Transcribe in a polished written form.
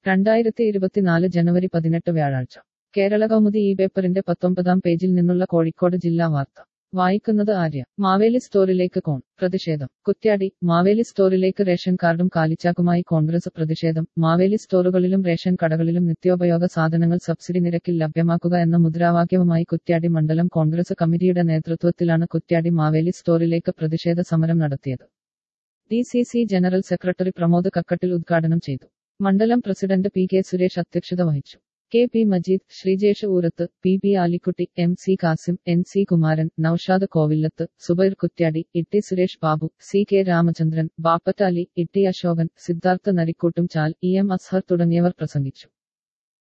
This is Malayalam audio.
2024 ജനുവരി 18 വ്യാഴാഴ്ച കേരള കൗമുദി ഈ പേപ്പറിന്റെ 19-ാം പേജിൽ നിന്നുള്ള കോഴിക്കോട് ജില്ലാ വാർത്ത വായിക്കുന്നത് ആര്യ. മാവേലി സ്റ്റോറിലേക്ക് പ്രതിഷേധം. കുറ്റ്യാടി. മാവേലി സ്റ്റോറിലേക്ക് റേഷൻ കാർഡും കാലിച്ചാക്കുമായി കോൺഗ്രസ് പ്രതിഷേധം. മാവേലി സ്റ്റോറുകളിലും റേഷൻ കടകളിലും നിത്യോപയോഗ സാധനങ്ങൾ സബ്സിഡി നിരക്കിൽ ലഭ്യമാക്കുക എന്ന മുദ്രാവാക്യവുമായി കുറ്റ്യാടി മണ്ഡലം കോൺഗ്രസ് കമ്മിറ്റിയുടെ നേതൃത്വത്തിലാണ് കുറ്റ്യാടി മാവേലി സ്റ്റോറിലേക്ക് പ്രതിഷേധ സമരം നടത്തിയത്. DCC general secretary Pramod Kakkattil ഉദ്ഘാടനം ചെയ്തു. മണ്ഡലം പ്രസിഡന്റ് PK സുരേഷ് അധ്യക്ഷത വഹിച്ചു. KP Majeed, Sreejesh Oorath, PB Alikutty, MC Kasim, NC Kumaran, Naushad കോവില്ലത്ത്, Zubair Kuttiadi, IT Suresh Babu, CK Ramachandran, ബാപ്പറ്റാലി, IT Ashokan, Siddhartha നരിക്കൂട്ടും Chal, EM Azhar തുടങ്ങിയവർ പ്രസംഗിച്ചു.